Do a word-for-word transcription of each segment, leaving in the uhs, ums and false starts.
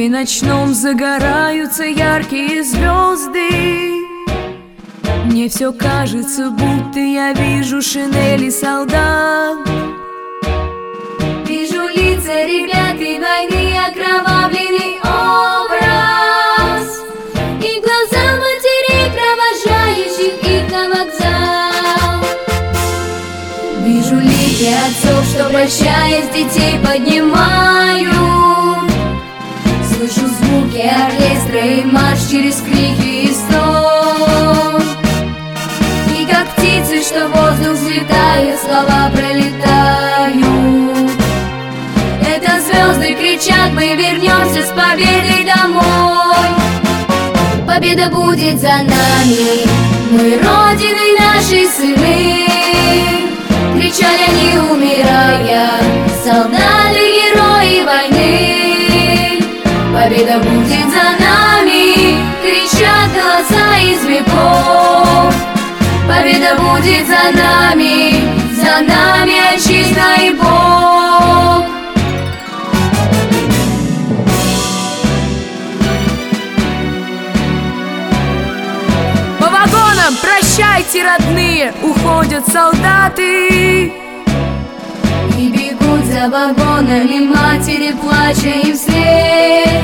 небе ночном загораются яркие звезды. Мне все кажется, будто я вижу шинели солдат. Вижу лица ребят и войны, окровавленный образ, и глаза матерей, провожающих их на вокзал. Вижу лики отцов, что, прощаясь, детей поднимают. Слышу звуки оркестра и марш через крики и стон. И как птицы, что в воздух взлетают, слова пролетают. Это звезды кричат: мы вернемся с победой домой. Победа будет за нами, мы родины нашей сыны. Кричали они, умирая, солдаты, герои войны. Победа будет за нами, кричат голоса из веков. Победа будет за нами, за нами отчизна и Бог. По вагонам прощайте, родные, уходят солдаты. И бегут за вагонами матери, плача им вслед.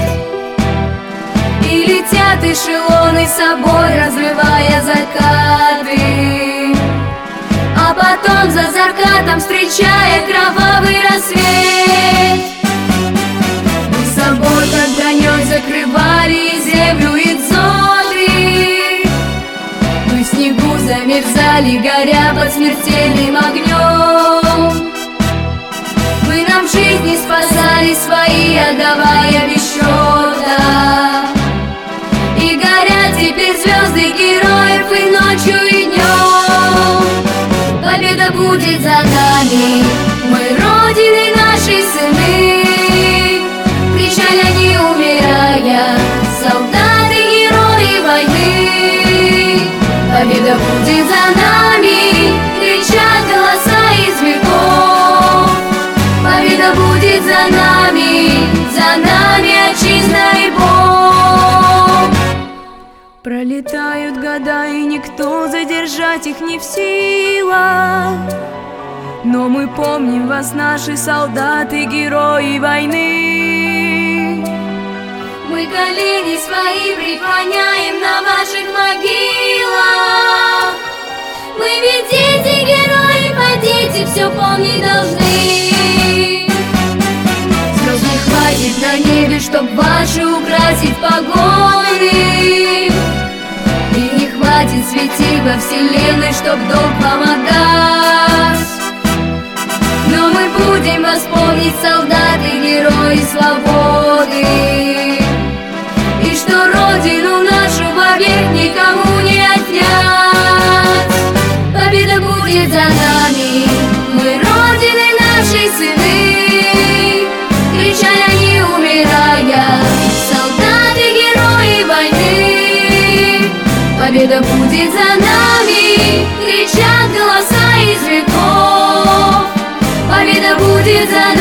И летят эшелоны с собой, разрывая закаты. А потом за закатом встречая кровавый рассвет. Мы с собой, как броней, закрывали и землю, и дзоты. Мы в снегу замерзали, горя под смертельным огнем. Вы нам в жизни спасали свои, отдавая без счета. И горят теперь звезды героев и ночью, и днем. Победа будет за нами, мы родины нашей сыны. Кричали они, умирая, солдаты, герои войны. Победа будет за нами, кричат голоса из веков. Победа будет за нами, за нами отчизна и Бог. Пролетают года, и никто задержать их не в силах. Но мы помним вас, наши солдаты, герои войны. Мы колени свои преклоняем на ваших могилах. Мы ведь дети, герои, по дети все помнить должны. Звезд не хватит на небе, чтоб ваши украсить погоны. И не хватит светил во вселенной, чтоб долг вам отдать. Но мы будем вас помнить, солдаты, герои свободы. И что родину нашу вовек никому не отнять. Победа будет за нами, мы родины нашей сыны. Кричали они, умирая, солдаты, герои войны. Победа будет за нами, кричат голоса из веков. Победа будет за нами.